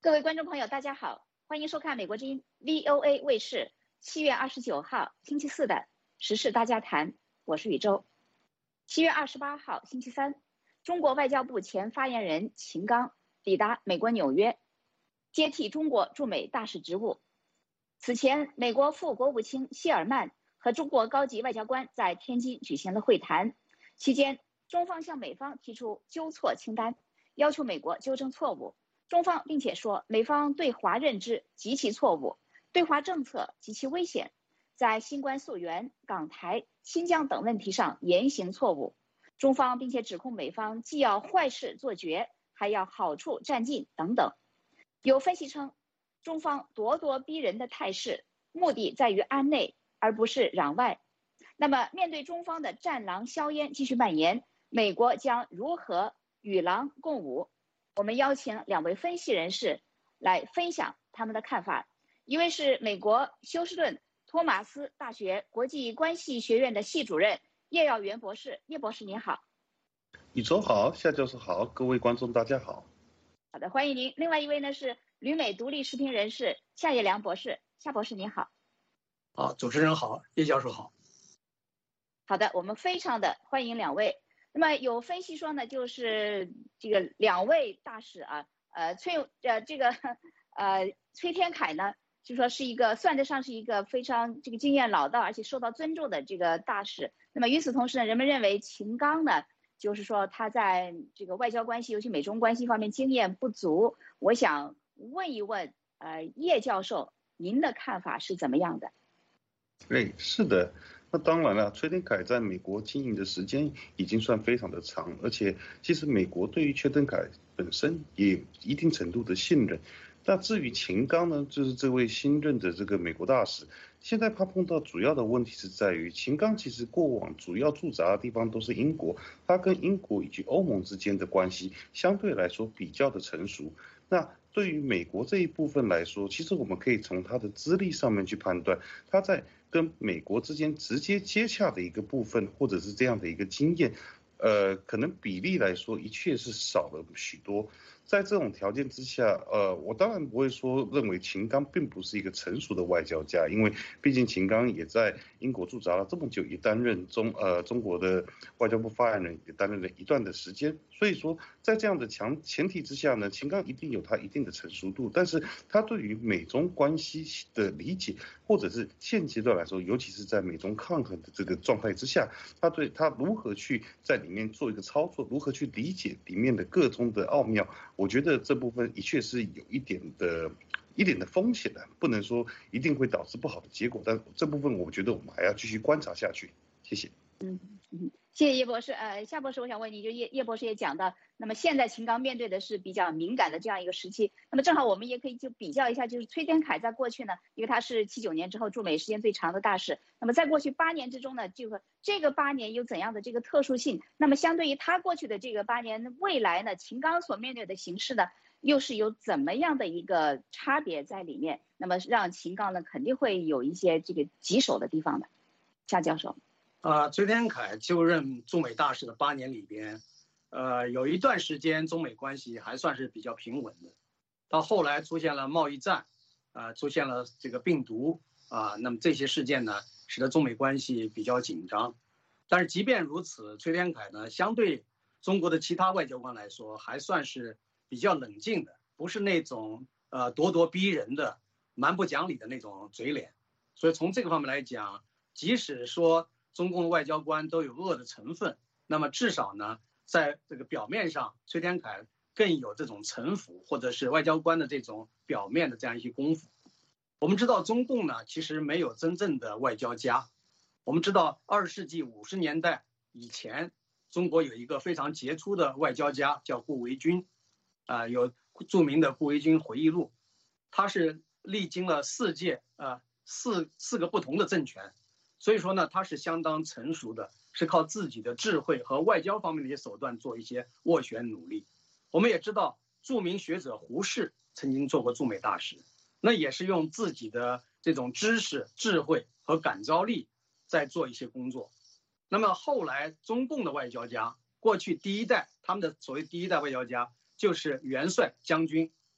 各位观众朋友，大家好，欢迎收看美国之音 VOA 卫视7月29号星期四的时事大家谈，我是宇宙。7月28号星期三，中国外交部前发言人秦刚抵达美国纽约，接替中国驻美大使职务。此前，美国副国务卿谢尔曼和中国高级外交官在天津举行了会谈，期间，中方向美方提出纠错清单，要求美国纠正错误。中方并且说，美方对华认知极其错误，对华政策极其危险，在新冠溯源、港台、新疆等问题上言行错误。中方并且指控美方既要坏事做绝，还要好处占尽等等。有分析称，中方咄咄逼人的态势，目的在于安内，而不是攘外。那么，面对中方的战狼硝烟继续蔓延，美国将如何与狼共舞？我们邀请两位分析人士来分享他们的看法。一位是美国休斯顿托马斯大学国际关系学院的系主任叶耀元博士。叶博士您好。 宇宙好，夏教授好，各位观众大家好。 好的，欢迎您。另外一位呢是旅美独立时评人士夏业良博士。夏博士您好。 好，主持人好，叶教授好。 好的，我们非常的欢迎两位。那么有分析说呢，就是这个两位大使啊，崔天凯呢，就说是一个算得上是一个非常这个经验老道而且受到尊重的这个大使。那么与此同时呢，人们认为秦刚呢，就是说他在这个外交关系，尤其美中关系方面经验不足。我想问一问，叶教授，您的看法是怎么样的？ 是的。那当然了，崔天凯在美国经营的时间已经算非常的长，而且其实美国对于崔天凯本身也有一定程度的信任。那至于秦刚呢，就是这位新任的这个美国大使，现在他碰到主要的问题是在于，秦刚其实过往主要驻扎的地方都是英国，他跟英国以及欧盟之间的关系相对来说比较的成熟。那对于美国这一部分来说，其实我们可以从他的资历上面去判断，他在跟美国之间直接接洽的一个部分，或者是这样的一个经验，可能比例来说，的确是少了许多。在这种条件之下，我当然不会说认为秦刚并不是一个成熟的外交家，因为毕竟秦刚也在英国驻扎了这么久，也担任中国的外交部发言人，也担任了一段的时间。所以说，在这样的前提之下呢，秦刚一定有他一定的成熟度，但是他对于美中关系的理解，或者是现阶段来说，尤其是在美中抗衡的这个状态之下，他如何去在里面做一个操作，如何去理解里面的各中的奥妙。我觉得这部分的确是有一点的风险的，不能说一定会导致不好的结果，但这部分我觉得我们还要继续观察下去。谢谢。 谢谢叶博士。夏博士，我想问你，就叶博士也讲到，那么现在秦刚面对的是比较敏感的这样一个时期，那么正好我们也可以就比较一下，就是崔天凯在过去呢，因为他是79年之后驻美时间最长的大使，那么在过去8年之中呢，这个8年有怎样的这个特殊性？那么相对于他过去的这个8年，未来呢，秦刚所面对的形势呢，又是有怎么样的一个差别在里面？那么让秦刚呢肯定会有一些这个棘手的地方的。夏教授。 崔天凯就任驻美大使的8年里边，有一段时间中美关系还算是比较平稳的，到后来出现了贸易战，出现了这个病毒那么这些事件呢，使得中美关系比较紧张。但是即便如此，崔天凯呢，相对中国的其他外交官来说，还算是比较冷静的，不是那种咄咄逼人的、蛮不讲理的那种嘴脸。所以从这个方面来讲，即使说中共的外交官都有恶的成分，那么至少呢，在这个表面上，崔天凯更有这种城府，或者是外交官的这种表面的这样一些功夫。我们知道中共呢，其实没有真正的外交家。我们知道20世纪50年代以前，中国有一个非常杰出的外交家叫顾维钧，有著名的顾维钧回忆录，他是历经了四个不同的政权。所以说呢，他是相当成熟的，是靠自己的智慧和外交方面的一些手段做一些斡旋努力。我们也知道，著名学者胡适曾经做过驻美大使，那也是用自己的这种知识、智慧和感召力在做一些工作。那么后来中共的外交家，过去第一代，他们的所谓第一代外交家就是元帅将军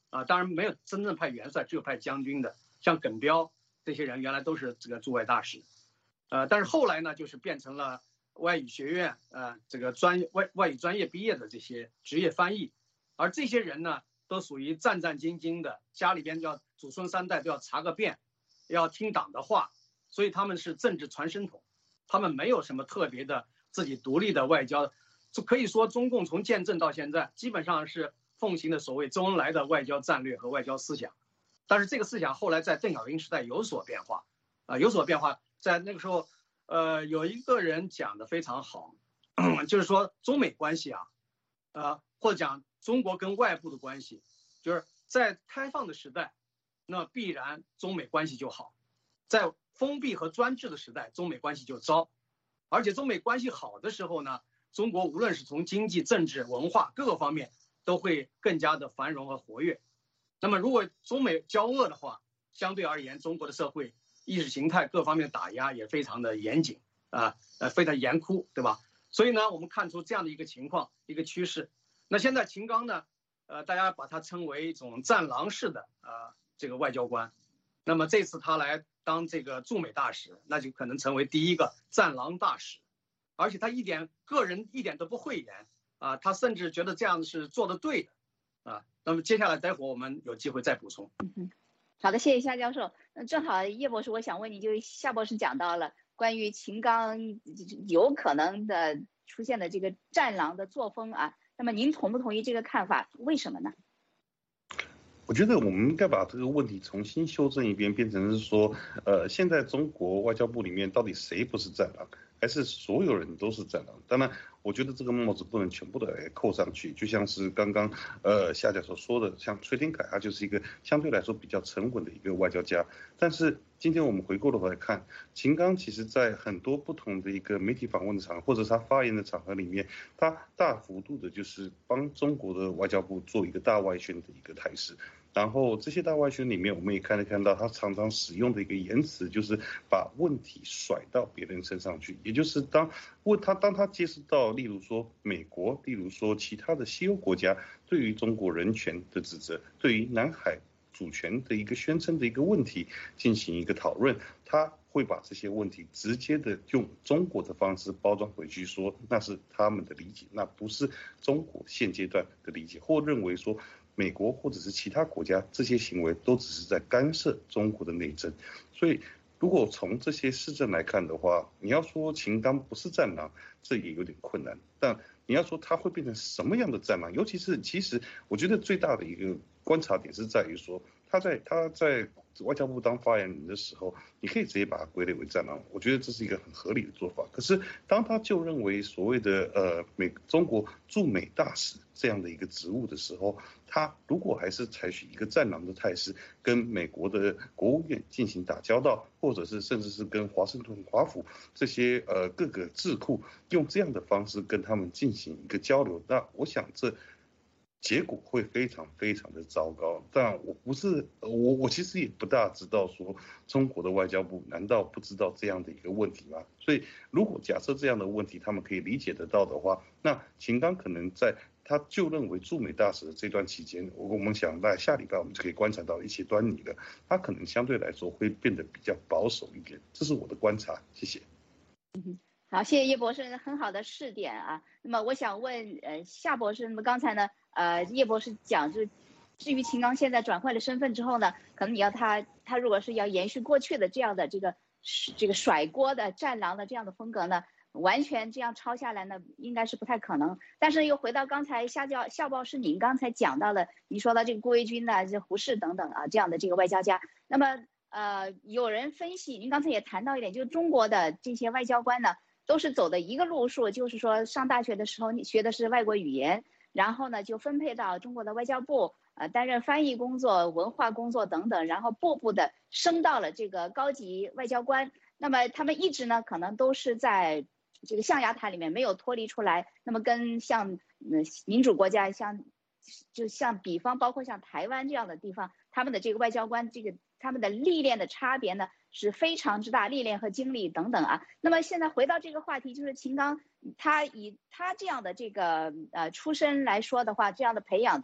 当然没有真正派元帅，只有派将军的，像耿彪这些人原来都是这个驻外大使，但是后来呢，就是变成了外语学院这个外语专业毕业的这些职业翻译，而这些人呢，都属于战战兢兢的，家里边要祖孙三代都要查个遍，要听党的话，所以他们是政治传声筒，他们没有什么特别的自己独立的外交，就可以说中共从建政到现在，基本上是奉行的所谓周恩来的外交战略和外交思想，但是这个思想后来在邓小平时代有所变化，有所变化，在那个时候，有一个人讲的非常好，就是说中美关系或者讲中国跟外部的关系，就是在开放的时代，那必然中美关系就好，在封闭和专制的时代，中美关系就糟，而且中美关系好的时候呢，中国无论是从经济、政治、文化各个方面都会更加的繁荣和活跃。那么如果中美交恶的话，相对而言，中国的社会意识形态各方面打压也非常的严谨非常严酷，对吧？所以呢，我们看出这样的一个情况，一个趋势。那现在秦刚呢，大家把他称为一种战狼式的这个外交官。那么这次他来当这个驻美大使，那就可能成为第一个战狼大使，而且他个人一点都不讳言他甚至觉得这样是做得对的那么接下来待会儿我们有机会再补充。 好的，谢谢夏教授。正好叶博士，我想问你，就是夏博士讲到了关于秦刚有可能的出现的这个战狼的作风那么您同不同意这个看法？为什么呢？ 我觉得我们应该把这个问题重新修正一遍，变成是说，现在中国外交部里面到底谁不是战狼，还是所有人都是战狼？当然，我觉得这个帽子不能全部的扣上去，就像是刚刚夏教授说的，像崔天凯他就是一个相对来说比较沉稳的一个外交家，但是今天我们回过头来看，秦刚其实在很多不同的一个媒体访问的场合，或者是他发言的场合里面，他大幅度的就是帮中国的外交部做一个大外宣的一个态势。然后这些大外宣里面，我们也看到他常常使用的一个言辞，就是把问题甩到别人身上去，也就是当他接触到，例如说美国，例如说其他的西欧国家对于中国人权的指责，对于南海主权的一个宣称的一个问题进行一个讨论，他会把这些问题直接的用中国的方式包装回去，说那是他们的理解，那不是中国现阶段的理解，或认为说美国或者是其他国家这些行为都只是在干涉中国的内政。所以如果从这些事证来看的话，你要说秦刚不是战狼，这也有点困难，但你要说他会变成什么样的战狼，尤其是其实我觉得最大的一个观察点是在于说，他在外交部当发言人的时候，你可以直接把他归类为战狼，我觉得这是一个很合理的做法。可是当他就认为所谓的中国驻美大使这样的一个职务的时候，他如果还是采取一个战狼的态势，跟美国的国务院进行打交道，或者是甚至是跟华盛顿华府这些各个智库用这样的方式跟他们进行一个交流，那我想这结果会非常非常的糟糕。但我其实也不大知道说中国的外交部难道不知道这样的一个问题吗？所以如果假设这样的问题他们可以理解得到的话，那秦刚可能在他就任为驻美大使的这段期间，我们想在下礼拜我们就可以观察到一些端倪了，他可能相对来说会变得比较保守一点，这是我的观察。谢谢。 好，谢谢叶博士很好的试点那么我想问夏博士，那么刚才呢叶博士讲，就至于秦刚现在转换了身份之后呢，可能你要他如果是要延续过去的这样的这个甩锅的战狼的这样的风格呢，完全这样抄下来呢，应该是不太可能。但是又回到刚才夏博士您刚才讲到了，你说到这个顾维钧这胡适等等这样的这个外交家，那么有人分析，您刚才也谈到一点，就是中国的这些外交官呢，都是走的一个路数，就是说上大学的时候你学的是外国语言，然后呢就分配到中国的外交部担任翻译工作、文化工作等等，然后步步的升到了这个高级外交官。那么他们一直呢可能都是在这个象牙塔里面没有脱离出来，那么跟像民主国家就像比方包括像台湾这样的地方，他们的这个外交官他们的历练的差别呢是非常之大，历练和经历等等那么现在回到这个话题，就是秦刚他以他这样的这个出身来说的话，这样的培养的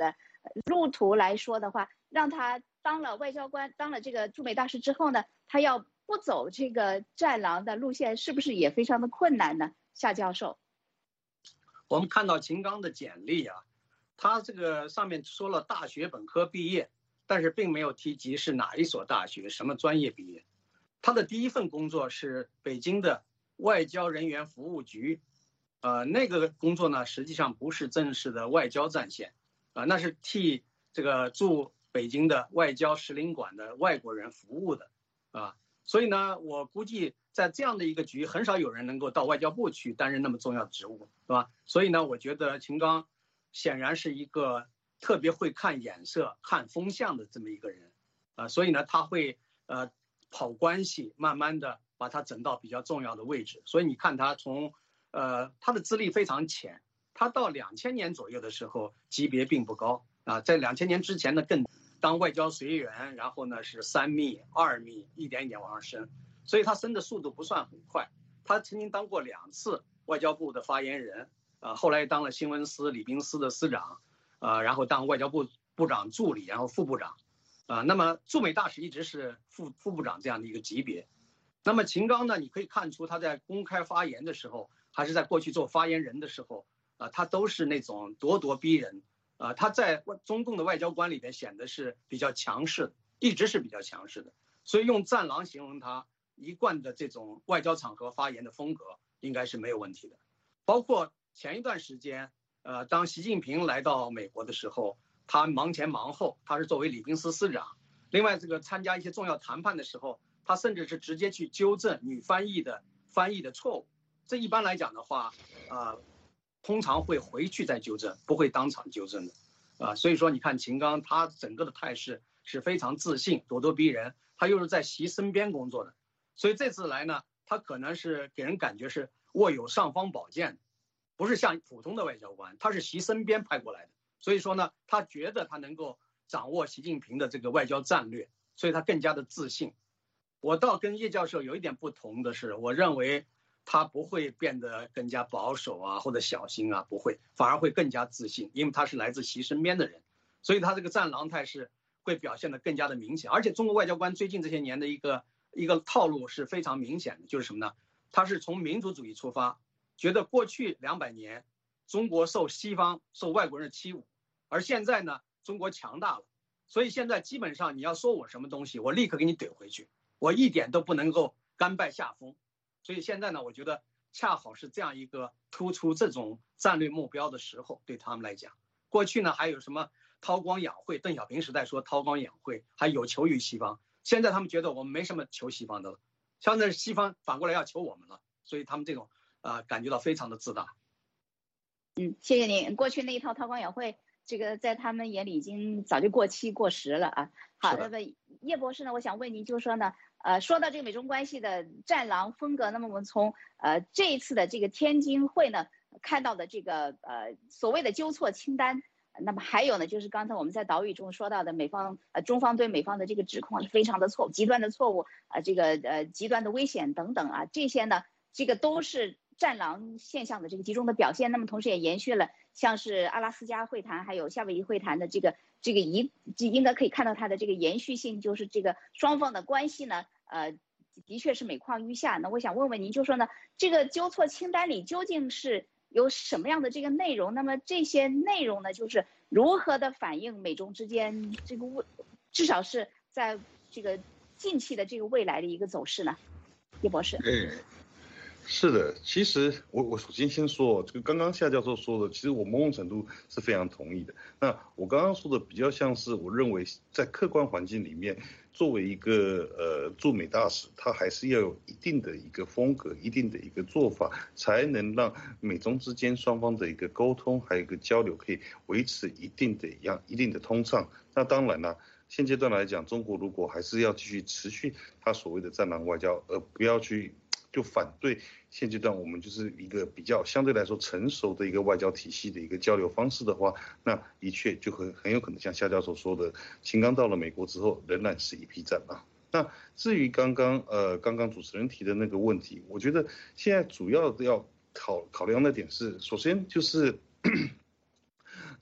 路途来说的话，让他当了外交官，当了这个驻美大使之后呢，他要不走这个战狼的路线，是不是也非常的困难呢？夏教授， 我们看到秦刚的简历啊，他这个上面说了大学本科毕业，但是并没有提及是哪一所大学、什么专业毕业。他的第一份工作是北京的外交人员服务局，那个工作呢，实际上不是正式的外交战线，那是替这个驻北京的外交使领馆的外国人服务的，所以呢，我估计在这样的一个局，很少有人能够到外交部去担任那么重要的职务，是吧？所以呢，我觉得秦刚显然是一个特别会看眼色、看风向的这么一个人，所以呢，他会跑关系，慢慢的把他整到比较重要的位置。所以你看他从他的资历非常浅，他到2000年左右的时候级别并不高在2000年之前呢更当外交随员，然后呢是3秘、2秘，一点一点往上升，所以他升的速度不算很快。他曾经当过2次外交部的发言人，后来当了新闻司、礼宾司的司长，然后当外交部部长助理，然后副部长。那么驻美大使一直是副部长这样的一个级别。那么秦刚呢，你可以看出他在公开发言的时候，还是在过去做发言人的时候，他都是那种咄咄逼人，他在中共的外交官里边显得是比较强势的，一直是比较强势的。所以用战狼形容他一贯的这种外交场合发言的风格，应该是没有问题的。包括前一段时间，当习近平来到美国的时候，他忙前忙后，他是作为礼宾司司长。另外，这个参加一些重要谈判的时候，他甚至是直接去纠正女翻译的错误。这一般来讲的话，通常会回去再纠正，不会当场纠正的。所以说，你看秦刚他整个的态势是非常自信、咄咄逼人，他又是在习身边工作的，所以这次来呢，他可能是给人感觉是握有尚方宝剑，不是像普通的外交官，他是习身边派过来的。所以说呢，他觉得他能够掌握习近平的这个外交战略，所以他更加的自信。我倒跟叶教授有一点不同的是，我认为他不会变得更加保守或者小心不会，反而会更加自信，因为他是来自习身边的人，所以他这个战狼态势会表现得更加的明显。而且中国外交官最近这些年的一个套路是非常明显的，就是什么呢？他是从民族主义出发，觉得过去200年中国受外国人的欺侮，而现在呢，中国强大了，所以现在基本上你要说我什么东西，我立刻给你怼回去，我一点都不能够甘拜下风。所以现在呢，我觉得恰好是这样一个突出这种战略目标的时候，对他们来讲。过去呢还有什么韬光养晦，邓小平时代说韬光养晦，还有求于西方。现在他们觉得我们没什么求西方的了，现在西方反过来要求我们了，所以他们这种感觉到非常的自大。 谢谢您。过去那一套韬光养晦，这个在他们眼里已经早就过期过时了啊。好，那么叶博士呢，我想问您，就是说呢，说到这个美中关系的战狼风格，那么我们从这一次的这个天津会呢看到的这个所谓的纠错清单，那么还有呢，就是刚才我们在导语中说到的中方对美方的这个指控是非常的错误，极端的错误这个极端的危险等等这些呢，这个都是战狼现象的这个集中的表现。那么同时也延续了像是阿拉斯加会谈还有夏威夷会谈的这个应该可以看到它的这个延续性，就是这个双方的关系呢的确是每况愈下。那我想问问您，就说呢，这个纠错清单里究竟是有什么样的这个内容？那么这些内容呢，就是如何的反映美中之间这个至少是在这个近期的这个未来的一个走势呢？叶博士。 是的，其实我首先说，这个刚刚夏教授说的，其实我某种程度是非常同意的。那我刚刚说的比较像是我认为在客观环境里面，作为一个驻美大使，他还是要有一定的一个风格、一定的一个做法，才能让美中之间双方的一个沟通还有一个交流可以维持一定的通畅。那当然了，现阶段来讲，中国如果还是要继续持续他所谓的战狼外交，而不要去就反对现阶段我们就是一个比较相对来说成熟的一个外交体系的一个交流方式的话，那的确就很有可能像夏教授说的，秦刚到了美国之后仍然是一匹战狼。那至于刚刚主持人提的那个问题，我觉得现在主要要考量的点是，首先就是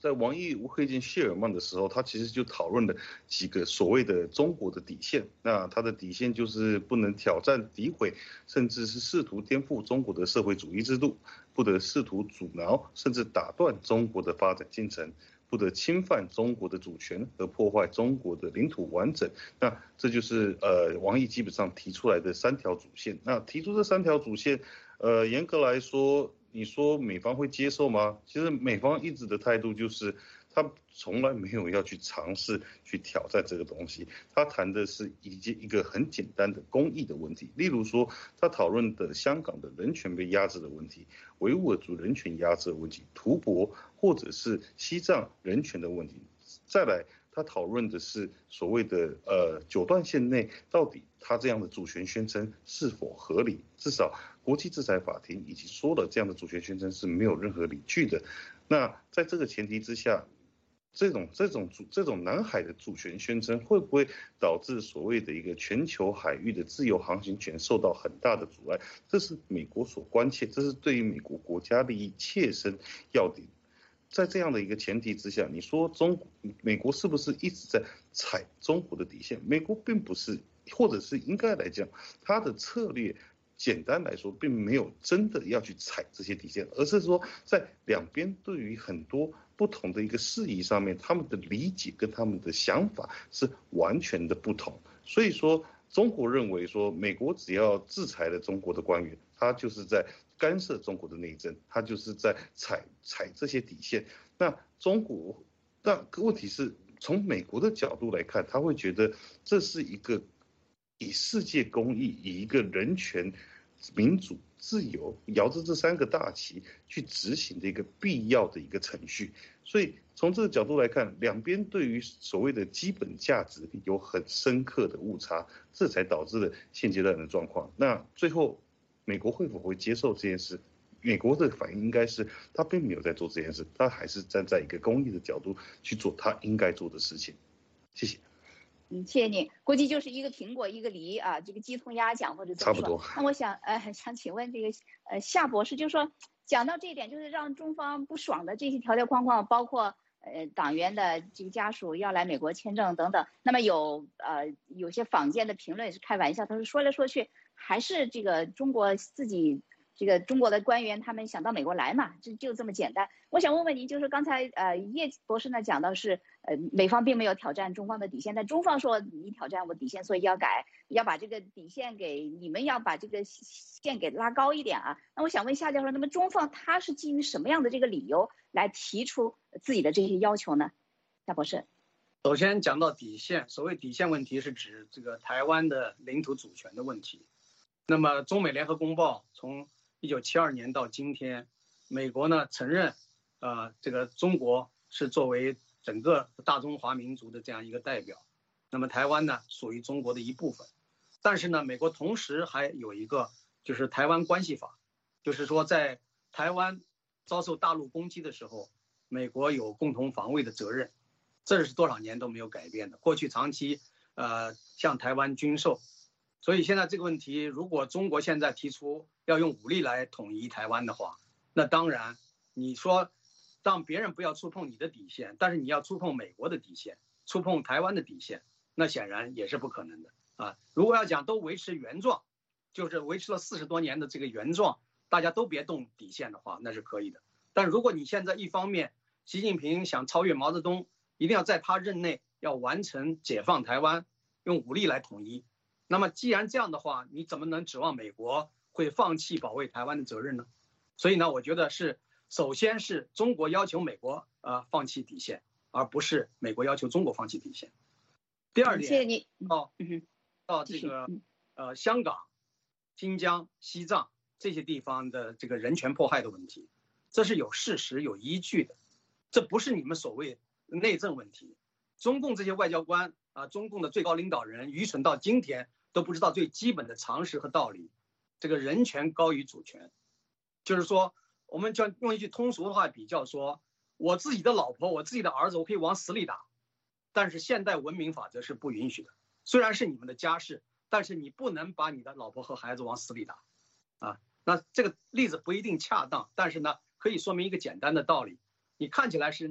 在王毅会见谢尔曼的时候，他其实就讨论了几个所谓的中国的底线。那他的底线就是不能挑战、诋毁，甚至是试图颠覆中国的社会主义制度，不得试图阻挠甚至打断中国的发展进程，不得侵犯中国的主权和破坏中国的领土完整。那这就是王毅基本上提出来的3条主线。那提出这3条主线，严格来说，你说美方会接受吗？其实美方一直的态度就是，他从来没有要去尝试去挑战这个东西。他谈的是一个很简单的公益的问题，例如说，他讨论的香港的人权被压制的问题，维吾尔族人权压制的问题，吐蕃或者是西藏人权的问题。再来，他讨论的是所谓的九段线内到底他这样的主权宣称是否合理？至少国际制裁法庭已经说了，这样的主权宣称是没有任何理据的。那在这个前提之下，这种南海的主权宣称会不会导致所谓的一个全球海域的自由航行权受到很大的阻碍？这是美国所关切，这是对于美国国家利益切身要点。在这样的一个前提之下，你说美国是不是一直在踩中国的底线？美国并不是，或者是应该来讲，它的策略简单来说，并没有真的要去踩这些底线，而是说在两边对于很多不同的一个事宜上面，他们的理解跟他们的想法是完全的不同。所以说，中国认为说，美国只要制裁了中国的官员，他就是在干涉中国的内政，他就是在踩这些底线。那问题是从美国的角度来看，他会觉得这是一个以世界公益、以一个人权、民主、自由摇着这3个大旗去执行的一个必要的一个程序。所以从这个角度来看，两边对于所谓的基本价值有很深刻的误差，这才导致了现阶段的状况。那最后美国会否会接受这件事？美国的反应应该是，他并没有在做这件事，他还是站在一个公益的角度去做他应该做的事情。谢谢。 谢谢你。估计就是一个苹果一个梨啊，这个鸡同鸭讲或者怎么说。 差不多。 那我想想请问这个夏博士，就是说讲到这一点，就是让中方不爽的这些条条框框，包括党员的这个家属要来美国签证等等。那么有些坊间的评论是开玩笑，他说来说去还是这个中国自己。这个中国的官员他们想到美国来嘛，就这么简单。我想问问您，就是刚才叶博士呢讲到是美方并没有挑战中方的底线，但中方说你挑战我底线，所以要改，要把这个底线给你们要把这个线给拉高一点啊。那我想问夏教授，那么中方他是基于什么样的这个理由来提出自己的这些要求呢？夏博士。 首先讲到底线，所谓底线问题是指这个台湾的领土主权的问题。那么中美联合公报从1972年到今天，美国呢承认，这个中国是作为整个大中华民族的这样一个代表，那么台湾呢属于中国的一部分。但是呢，美国同时还有一个就是台湾关系法，就是说在台湾遭受大陆攻击的时候，美国有共同防卫的责任，这是多少年都没有改变的。过去长期向台湾军售。所以现在这个问题，如果中国现在提出要用武力来统一台湾的话，那当然你说让别人不要触碰你的底线，但是你要触碰美国的底线，触碰台湾的底线，那显然也是不可能的啊。如果要讲都维持原状，就是维持了40多年的这个原状，大家都别动底线的话，那是可以的。但如果你现在一方面习近平想超越毛泽东，一定要在他任内要完成解放台湾，用武力来统一，那么既然这样的话，你怎么能指望美国会放弃保卫台湾的责任呢？所以呢，我觉得是首先是中国要求美国放弃底线，而不是美国要求中国放弃底线。第二点， 谢谢你。 到这个香港、新疆、西藏这些地方的这个人权迫害的问题，这是有事实有依据的，这不是你们所谓内政问题。中共这些外交官中共的最高领导人愚蠢到今天都不知道最基本的常识和道理，这个人权高于主权，就是说，我们就用一句通俗的话比较说，我自己的老婆、我自己的儿子，我可以往死里打，但是现代文明法则是不允许的。虽然是你们的家事，但是你不能把你的老婆和孩子往死里打，那这个例子不一定恰当，但是呢，可以说明一个简单的道理。你看起来是你的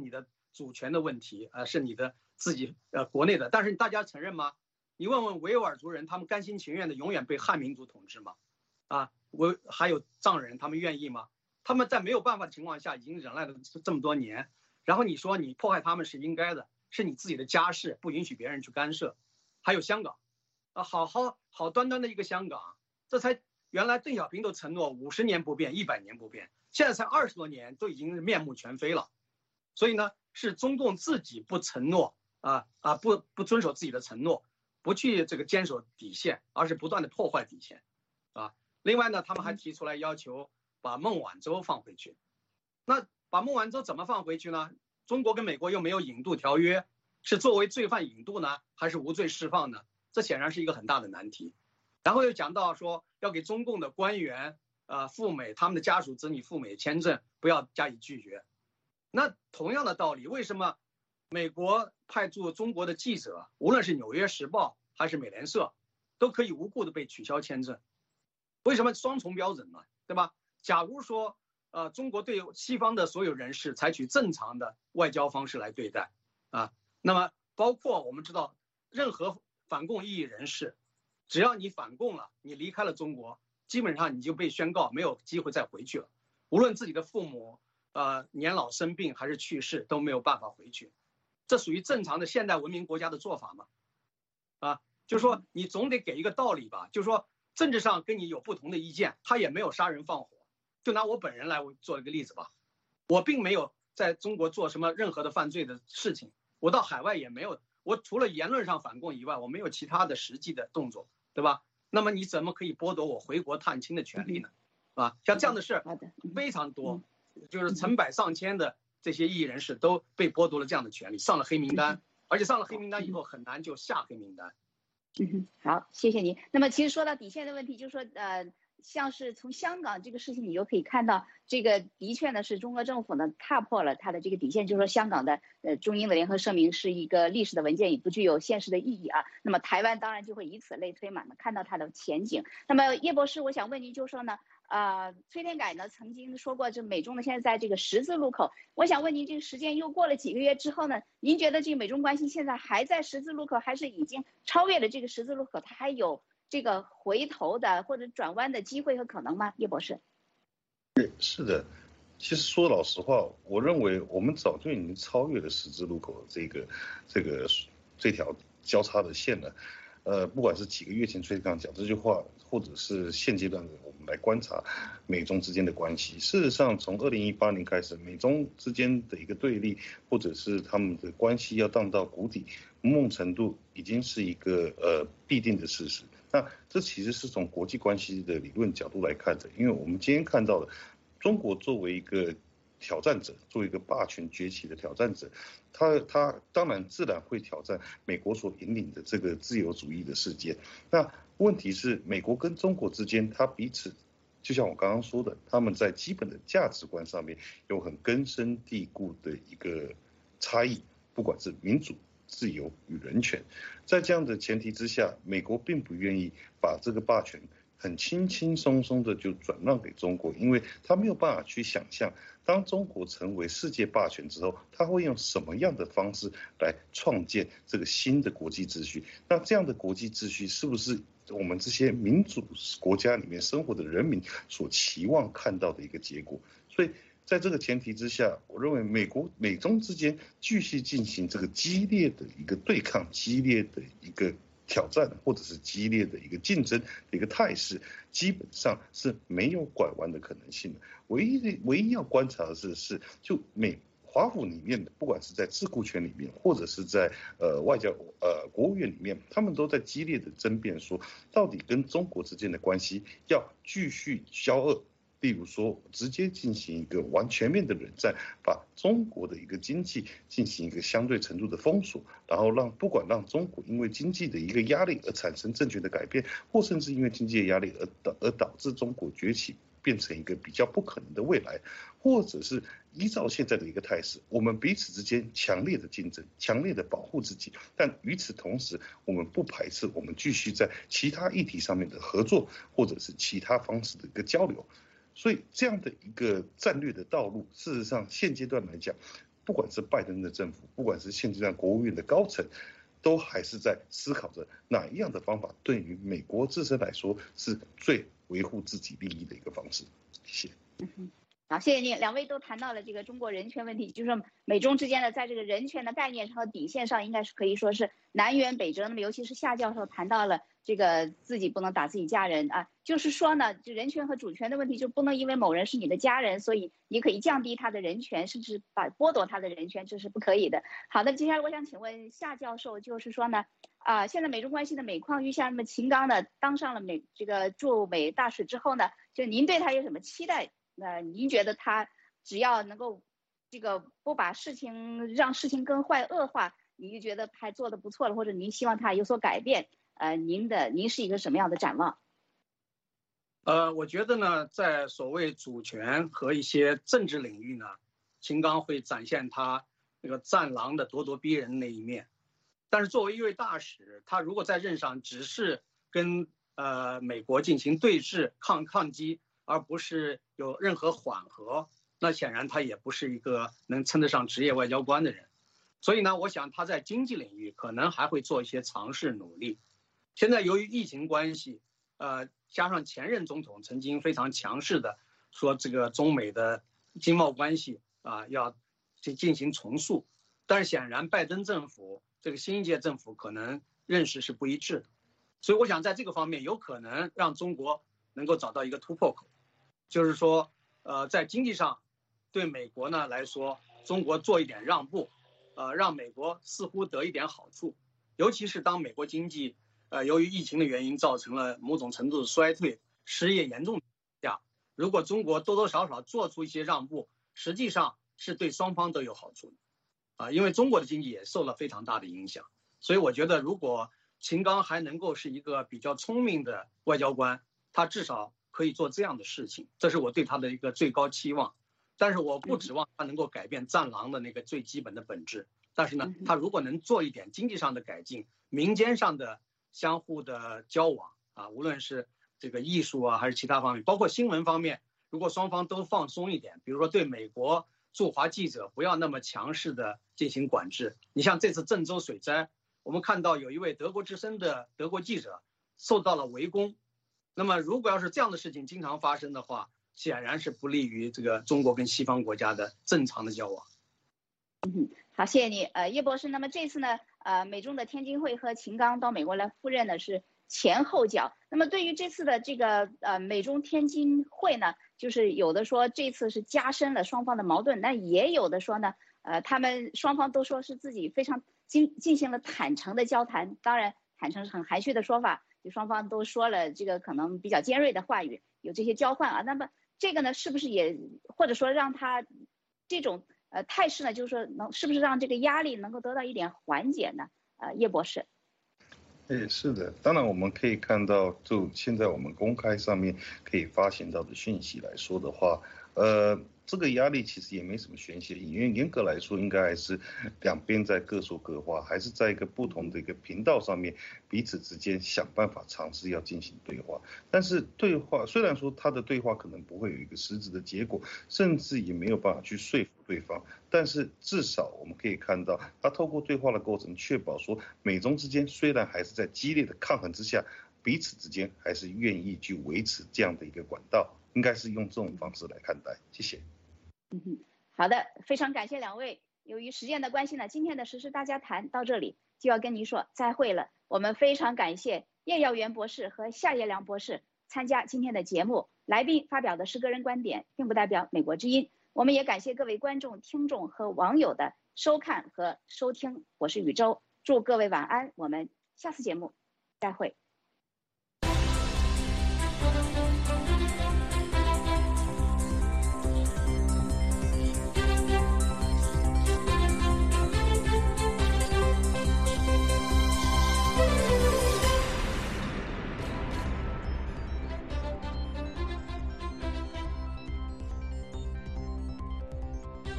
主权的问题，是你的自己国内的，但是大家承认吗？你问问维吾尔族人，他们甘心情愿的永远被汉民族统治吗？还有藏人，他们愿意吗？他们在没有办法的情况下已经忍耐了这么多年，然后你说你迫害他们是应该的，是你自己的家事，不允许别人去干涉。还有香港，好端端的一个香港，这才原来邓小平都承诺50年不变，100年不变，现在才20多年，都已经面目全非了。所以呢，是中共自己不承诺不遵守自己的承诺，不去这个坚守底线，而是不断的破坏底线，另外呢，他们还提出来要求把孟晚舟放回去。那把孟晚舟怎么放回去呢？中国跟美国又没有引渡条约，是作为罪犯引渡呢，还是无罪释放呢？这显然是一个很大的难题。然后又讲到说要给中共的官员赴美，他们的家属子女赴美签证不要加以拒绝。那同样的道理，为什么美国派驻中国的记者，无论是纽约时报还是美联社，都可以无故的被取消签证？为什么双重标准呢？对吧？假如说中国对西方的所有人士采取正常的外交方式来对待那么包括我们知道，任何反共异议人士，只要你反共了，你离开了中国，基本上你就被宣告没有机会再回去了。无论自己的父母年老生病还是去世，都没有办法回去。这属于正常的现代文明国家的做法吗？就是说你总得给一个道理吧，就是说政治上跟你有不同的意见，他也没有杀人放火。就拿我本人来做一个例子吧，我并没有在中国做什么任何的犯罪的事情，我到海外也没有，我除了言论上反共以外，我没有其他的实际的动作，对吧？那么你怎么可以剥夺我回国探亲的权利呢？像这样的事非常多，就是成百上千的这些异议人士都被剥夺了这样的权利，上了黑名单，而且上了黑名单以后很难就下黑名单。 好，谢谢您。那么其实说到底线的问题，就是说像是从香港这个事情，你就可以看到，这个的确呢是中国政府呢踏破了它的这个底线，就是说香港的中英的联合声明是一个历史的文件，也不具有现实的意义那么台湾当然就会以此类推嘛，看到它的前景。那么叶博士，我想问您，就说呢，崔天凯呢曾经说过，这美中呢现在在这个十字路口。我想问您，这个时间又过了几个月之后呢，您觉得这个美中关系现在还在十字路口，还是已经超越了这个十字路口？它还有这个回头的或者转弯的机会和可能吗？叶博士？ 对，是的。其实说老实话，我认为我们早就已经超越了十字路口这条交叉的线了。不管是几个月前崔刚讲这句话，或者是现阶段的我们来观察美中之间的关系，事实上从2018年开始，美中之间的一个对立，或者是他们的关系要荡到谷底，某种程度已经是一个必定的事实。那这其实是从国际关系的理论角度来看的，因为我们今天看到的中国作为一个挑战者，作为一个霸权崛起的挑战者，他当然自然会挑战美国所引领的这个自由主义的世界。那问题是，美国跟中国之间，他彼此就像我刚刚说的，他们在基本的价值观上面有很根深蒂固的一个差异，不管是民主、自由与人权。在这样的前提之下，美国并不愿意把这个霸权很轻轻松松的就转让给中国，因为他没有办法去想象，当中国成为世界霸权之后，他会用什么样的方式来创建这个新的国际秩序。那这样的国际秩序是不是我们这些民主国家里面生活的人民所期望看到的一个结果？所以在这个前提之下，我认为美中之间继续进行这个激烈的一个对抗、激烈的一个挑战，或者是激烈的一个竞争的一个态势，基本上是没有拐弯的可能性的。唯一要观察的是就华府里面的，不管是在智库圈里面，或者是在外交国务院里面，他们都在激烈的争辩说，到底跟中国之间的关系要继续交恶。例如说，直接进行一个全面的冷战，把中国的一个经济进行一个相对程度的封锁，然后不管让中国因为经济的一个压力而产生政权的改变，或甚至因为经济的压力而导致中国崛起，变成一个比较不可能的未来，或者是依照现在的一个态势，我们彼此之间强烈的竞争，强烈的保护自己，但与此同时，我们不排斥我们继续在其他议题上面的合作，或者是其他方式的一个交流。所以这样的一个战略的道路，事实上现阶段来讲， 不管是拜登的政府，不管是现阶段国务院的高层，都还是在思考着哪一样的方法对于美国自身来说是最维护自己利益的一个方式。谢谢。 好，谢谢您。两位都谈到了这个中国人权问题，就是说美中之间的在这个人权的概念上和底线上，应该是可以说是南辕北辙。那么，尤其是夏教授谈到了这个自己不能打自己家人啊，就是说呢，就人权和主权的问题，就不能因为某人是你的家人，所以你可以降低他的人权，甚至剥夺他的人权，这是不可以的。好的，接下来我想请问夏教授，就是说呢，现在美中关系的每况愈下，那么秦刚呢当上了这个驻美大使之后呢，就您对他有什么期待？您觉得他只要能够这个不把让事情更坏恶化，你就觉得还做得不错了，或者您希望他有所改变？您是一个什么样的展望？ 我觉得呢，在所谓主权和一些政治领域呢，秦刚会展现他那个战狼的咄咄逼人那一面。但是作为一位大使，他如果在任上只是跟美国进行对峙抗击，而不是有任何缓和，那显然他也不是一个能称得上职业外交官的人。所以呢，我想他在经济领域可能还会做一些尝试努力。现在由于疫情关系，加上前任总统曾经非常强势的说这个中美的经贸关系要进行重塑，但是显然拜登政府这个新一届政府可能认识是不一致的，所以我想在这个方面有可能让中国能够找到一个突破口。就是说，在经济上，对美国呢来说，中国做一点让步，让美国似乎得一点好处。尤其是当美国经济，由于疫情的原因造成了某种程度的衰退，失业严重下，如果中国多多少少做出一些让步，实际上是对双方都有好处的，因为中国的经济也受了非常大的影响。所以我觉得，如果秦刚还能够是一个比较聪明的外交官，他至少可以做这样的事情，这是我对他的一个最高期望。但是我不指望他能够改变战狼的那个最基本的本质。但是呢，他如果能做一点经济上的改进，民间上的相互的交往无论是这个艺术还是其他方面，包括新闻方面，如果双方都放松一点，比如说对美国驻华记者不要那么强势的进行管制。你像这次郑州水灾，我们看到有一位德国之声的德国记者受到了围攻。那么如果要是这样的事情经常发生的话，显然是不利于这个中国跟西方国家的正常的交往。 好，谢谢你，叶博士。那么这次呢，美中的天津会和秦刚到美国来赴任呢是前后脚。那么对于这次的这个美中天津会呢，就是有的说这次是加深了双方的矛盾，那也有的说呢，他们双方都说是自己非常进行了坦诚的交谈。当然，坦诚是很含蓄的说法，就双方都说了这个可能比较尖锐的话语，有这些交换那么这个呢，是不是也或者说让他这种态势呢，就是说是不是让这个压力能够得到一点缓解呢？叶博士。 是的，当然我们可以看到，就现在我们公开上面可以发现到的讯息来说的话，这个压力其实也没什么宣泄，因为严格来说，应该还是两边在各说各话，还是在一个不同的一个频道上面，彼此之间想办法尝试要进行对话。但是对话虽然说他的对话可能不会有一个实质的结果，甚至也没有办法去说服对方，但是至少我们可以看到，他透过对话的过程，确保说美中之间虽然还是在激烈的抗衡之下，彼此之间还是愿意去维持这样的一个管道，应该是用这种方式来看待。谢谢。 好的，非常感谢两位。由于时间的关系呢，今天的时事大家谈到这里就要跟您说再会了。我们非常感谢叶耀元博士和夏叶良博士参加今天的节目，来宾发表的是个人观点，并不代表美国之音。我们也感谢各位观众、听众和网友的收看和收听。我是宇宙，祝各位晚安，我们下次节目再会。